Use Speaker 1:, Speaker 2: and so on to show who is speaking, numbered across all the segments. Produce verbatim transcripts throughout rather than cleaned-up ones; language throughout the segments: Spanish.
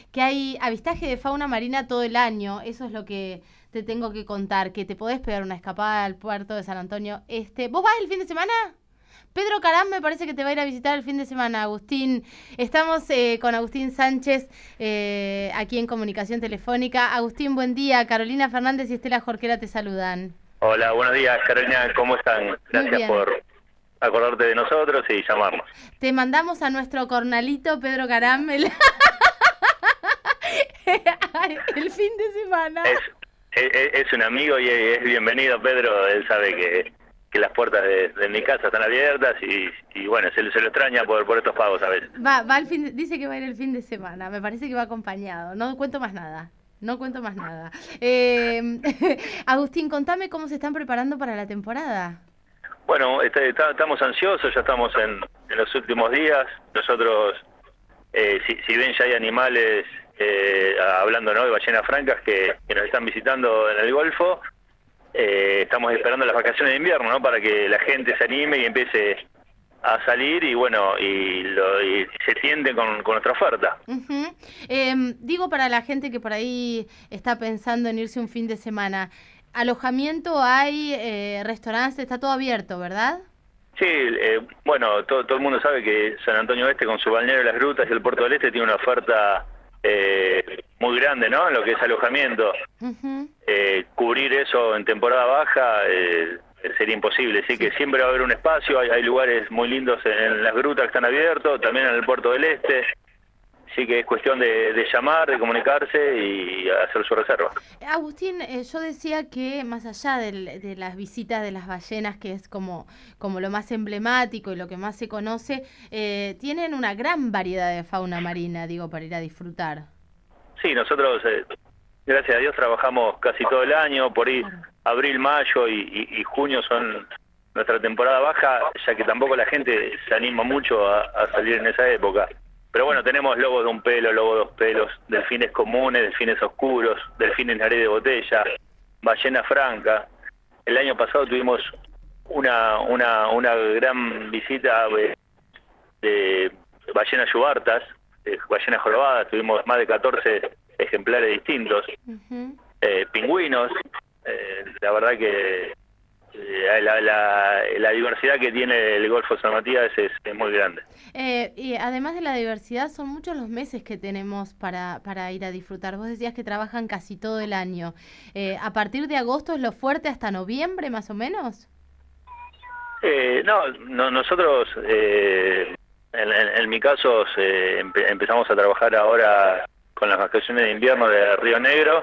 Speaker 1: que hay avistaje de fauna marina todo el año. Eso es lo que te tengo que contar, que te podés pegar una escapada al puerto de San Antonio Este. ¿Vos vas el fin de semana? Pedro Caram me parece que te va a ir a visitar el fin de semana, Agustín. Estamos eh, con Agustín Sánchez eh, aquí en Comunicación Telefónica. Agustín, buen día. Carolina Fernández y Estela Jorquera te saludan.
Speaker 2: Hola, buenos días, Carolina. ¿Cómo están? Gracias por acordarte de nosotros y llamarnos.
Speaker 1: Te mandamos a nuestro cornalito Pedro Caram el, el fin de semana.
Speaker 2: Es, es, es un amigo y es bienvenido, Pedro. Él sabe que... que las puertas de, de mi casa están abiertas y, y bueno, se, se lo extraña por, por estos pagos a veces.
Speaker 1: Va, va el fin de, dice que va a ir el fin de semana, me parece que va acompañado, no cuento más nada, no cuento más nada. Eh, Agustín, contame cómo se están preparando para la temporada.
Speaker 2: Bueno, este, está, estamos ansiosos, ya estamos en, en los últimos días. Nosotros, eh, si, si bien ya hay animales, eh, hablando ¿no? de ballenas francas que, que nos están visitando en el Golfo, Eh, estamos esperando las vacaciones de invierno, ¿no? Para que la gente se anime y empiece a salir y bueno, y, lo, y se tiende con, con nuestra oferta.
Speaker 1: Uh-huh. Eh, digo para la gente que por ahí está pensando en irse un fin de semana, alojamiento hay, eh, restaurantes, está todo abierto, ¿verdad?
Speaker 2: Sí, eh, bueno, todo, todo el mundo sabe que San Antonio Este con su balneario de las Grutas y el Puerto del Este tiene una oferta eh, muy grande, ¿no? En lo que es alojamiento. Uh-huh. Eh, cubrir eso en temporada baja eh, sería imposible, así sí. que siempre va a haber un espacio, hay, hay lugares muy lindos en las grutas que están abiertos, también en el Puerto del Este, así que es cuestión de, de llamar, de comunicarse y hacer su reserva.
Speaker 1: Agustín, eh, yo decía que más allá del, de las visitas de las ballenas, que es como, como lo más emblemático y lo que más se conoce, eh, tienen una gran variedad de fauna marina, digo, para ir a disfrutar.
Speaker 2: Sí, nosotros... Eh, Gracias a Dios trabajamos casi todo el año, por ahí abril, mayo y, y, y junio son nuestra temporada baja, ya que tampoco la gente se anima mucho a, a salir en esa época. Pero bueno, tenemos lobos de un pelo, lobos de dos pelos, delfines comunes, delfines oscuros, delfines nariz de botella, ballena franca. El año pasado tuvimos una una una gran visita de, de ballenas yubartas, de ballenas jorobadas, tuvimos más de catorce ejemplares distintos, uh-huh. eh, pingüinos, eh, la verdad que eh, la, la, la diversidad que tiene el Golfo San Matías es, es muy grande.
Speaker 1: Eh, y además de la diversidad, son muchos los meses que tenemos para, para ir a disfrutar. Vos decías que trabajan casi todo el año. Eh, ¿A partir de agosto es lo fuerte hasta noviembre, más o menos?
Speaker 2: Eh, no, no, nosotros, eh, en, en, en mi caso, eh, empe empezamos a trabajar ahora con las vacaciones de invierno de Río Negro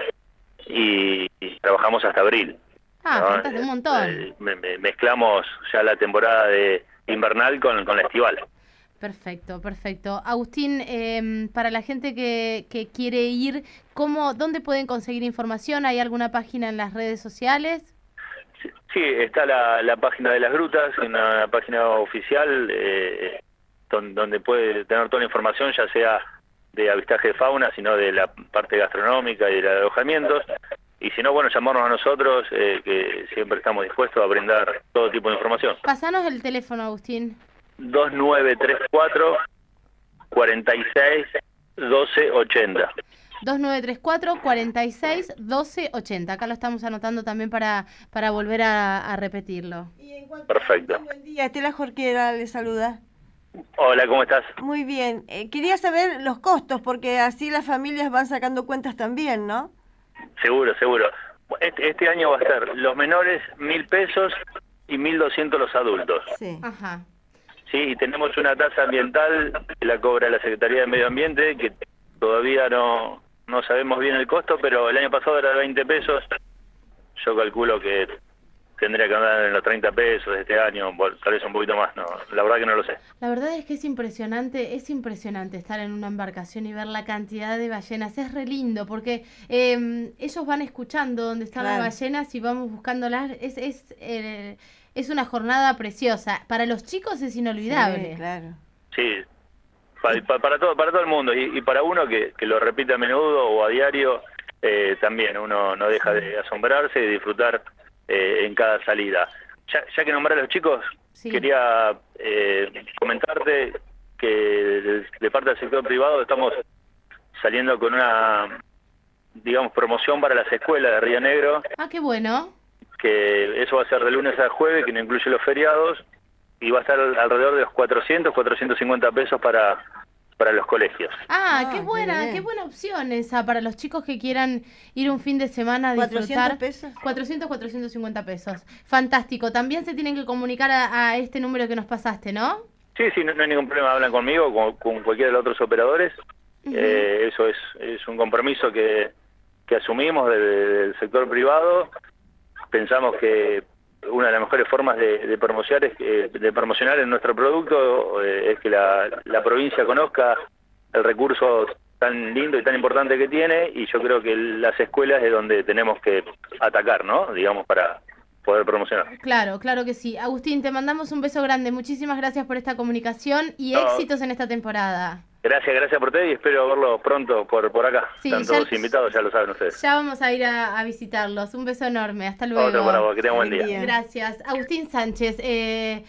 Speaker 2: y, y trabajamos hasta abril.
Speaker 1: Ah,
Speaker 2: ¿no?
Speaker 1: faltas un montón.
Speaker 2: Eh, me, me, mezclamos ya la temporada de invernal con, con la estival.
Speaker 1: Perfecto, perfecto. Agustín, eh, para la gente que, que quiere ir, ¿cómo, dónde pueden conseguir información? ¿Hay alguna página en las redes sociales?
Speaker 2: Sí, sí está la, la página de las grutas, una página oficial eh, donde, donde puede tener toda la información, ya sea de avistaje de fauna, sino de la parte gastronómica y de los alojamientos. Y si no, bueno, llamarnos a nosotros, eh, que siempre estamos dispuestos a brindar todo tipo de información.
Speaker 1: Pasanos el teléfono, Agustín.
Speaker 2: dos nueve tres cuatro, cuatro seis, uno dos ocho cero.
Speaker 1: dos nueve tres cuatro, cuatro seis, uno dos ocho cero. Acá lo estamos anotando también para, para volver a, a repetirlo.
Speaker 3: Y en cuanto
Speaker 2: Perfecto.
Speaker 3: A, buen día, Estela Jorquera le saluda.
Speaker 2: Hola, ¿cómo estás?
Speaker 3: Muy bien. Eh, quería saber los costos, porque así las familias van sacando cuentas también, ¿no?
Speaker 2: Seguro, seguro. Este, este año va a ser los menores mil pesos y mil doscientos los adultos.
Speaker 3: Sí.
Speaker 1: Ajá.
Speaker 2: Sí, y tenemos una tasa ambiental que la cobra la Secretaría de Medio Ambiente, que todavía no, no sabemos bien el costo, pero el año pasado era de veinte pesos. Yo calculo que tendría que andar en los treinta pesos este año, tal vez un poquito más, no, la verdad que no lo sé.
Speaker 1: La verdad es que es impresionante, es impresionante estar en una embarcación y ver la cantidad de ballenas, es re lindo, porque eh, ellos van escuchando dónde están
Speaker 3: Claro.
Speaker 1: las ballenas y vamos buscándolas, es, es, eh, es una jornada preciosa, para los chicos es inolvidable.
Speaker 3: Sí, claro.
Speaker 2: Sí, para, para, para todo para todo el mundo, y, y para uno que, que lo repite a menudo o a diario, eh, también uno no deja
Speaker 3: Sí.
Speaker 2: de asombrarse y disfrutar Eh, en cada salida. Ya, ya que nombré a los chicos,
Speaker 1: Sí.
Speaker 2: quería eh, comentarte que de, de parte del sector privado estamos saliendo con una, digamos, promoción para las escuelas de Río Negro,
Speaker 1: Ah, qué bueno.
Speaker 2: que eso va a ser de lunes a jueves, que no incluye los feriados, y va a estar alrededor de los cuatrocientos, cuatrocientos cincuenta pesos para, para los colegios.
Speaker 1: Ah,
Speaker 3: Ah,
Speaker 1: qué
Speaker 3: qué
Speaker 1: buena,
Speaker 3: bien.
Speaker 1: qué buena opción esa para los chicos que quieran ir un fin de semana a
Speaker 3: ¿cuatrocientos
Speaker 1: disfrutar.
Speaker 3: pesos?
Speaker 1: cuatrocientos, cuatrocientos cincuenta pesos. Fantástico. También se tienen que comunicar a, a este número que nos pasaste, ¿no?
Speaker 2: Sí, sí, no, no hay ningún problema, hablan conmigo, con, con cualquiera de los otros operadores.
Speaker 1: Ujú.
Speaker 2: Eh, eso es, es un compromiso que, que asumimos desde del sector privado. Pensamos que una de las mejores formas de, de promocionar es que- de promocionar en nuestro producto eh, es que la, la provincia conozca el recurso tan lindo y tan importante que tiene, y yo creo que las escuelas es donde tenemos que atacar, ¿no? Digamos, para poder promocionar.
Speaker 1: Claro, claro que sí. Agustín, te mandamos un beso grande. Muchísimas gracias por esta comunicación y
Speaker 2: No.
Speaker 1: éxitos en esta temporada.
Speaker 2: Gracias, gracias por ustedes y espero verlo pronto por por acá.
Speaker 1: Sí,
Speaker 2: Están
Speaker 1: ya-
Speaker 2: todos invitados, ya lo saben ustedes.
Speaker 1: Ya vamos a ir a, a visitarlos. Un beso enorme. Hasta luego.
Speaker 2: Otro para vos, que tengan buen
Speaker 3: Buen
Speaker 2: día.
Speaker 3: día.
Speaker 1: Gracias. Agustín Sánchez, eh,